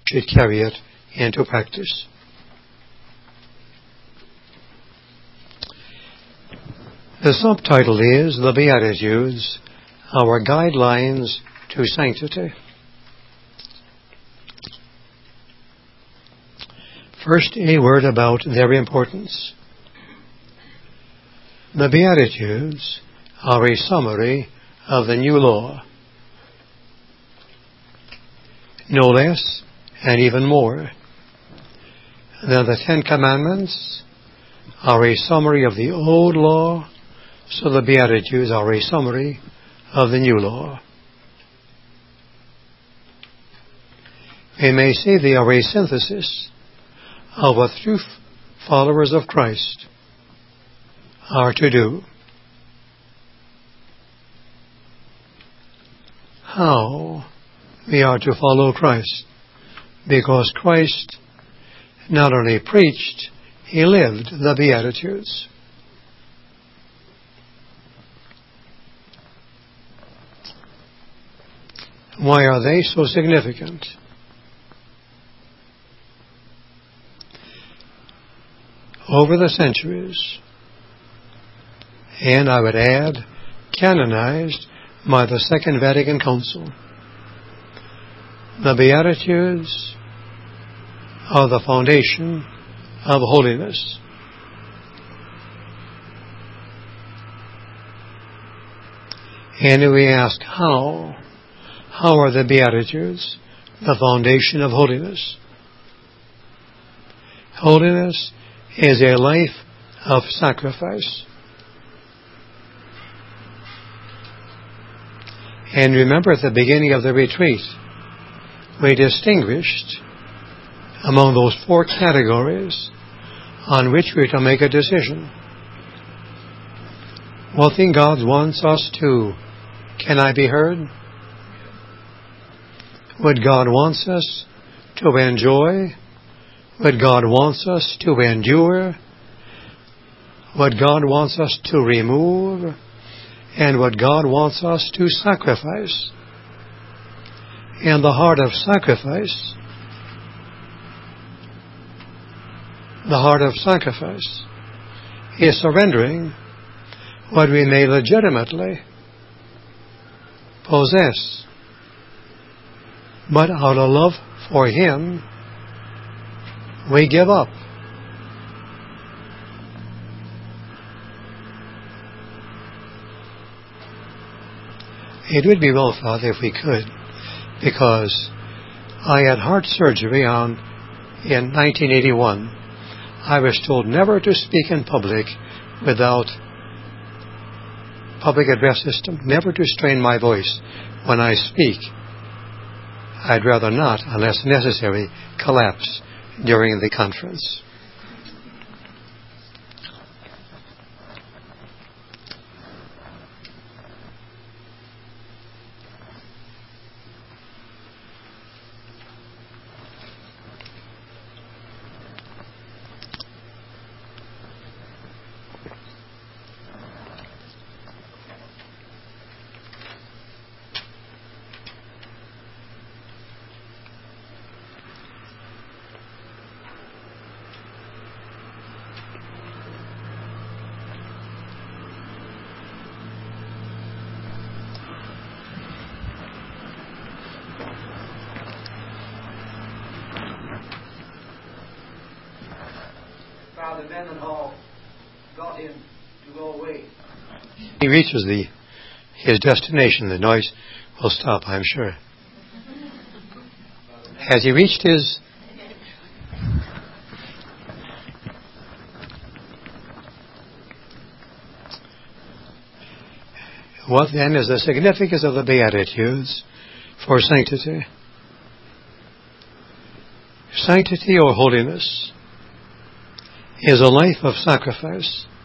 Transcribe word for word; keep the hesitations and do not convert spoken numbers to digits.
should carry it into practice. The subtitle is The Beatitudes, Our Guidelines to Sanctity. First, a word about their importance. The Beatitudes are a summary of the new law. No less and even more than the Ten Commandments are a summary of the old law, so the Beatitudes are a summary of the new law. We may say they are a synthesis of what true followers of Christ are to do. How we are to follow Christ, because Christ not only preached, he lived the Beatitudes. Why are they so significant? Over the centuries, and I would add, canonized by the Second Vatican Council, the Beatitudes are the foundation of holiness. And we ask, how? How are the Beatitudes the foundation of holiness? Holiness is a life of sacrifice. And remember, at the beginning of the retreat, we distinguished among those four categories on which we're to make a decision. What thing God wants us to? Can I be heard? What God wants us to enjoy? What God wants us to endure? What God wants us to remove? And what God wants us to sacrifice? And the heart of sacrifice, the heart of sacrifice is surrendering what we may legitimately possess, but out of love for Him, we give up. It would be well thought if we could, because I had heart surgery on in nineteen eighty-one. I was told never to speak in public without public address system, never to strain my voice when I speak. I'd rather not, unless necessary, collapse during the conference. Father Mendenhall got him to go away. He reaches the his destination, the noise will stop, I'm sure. Has he reached his... What then is the significance of the Beatitudes for sanctity? Sanctity or holiness is a life of sacrifice.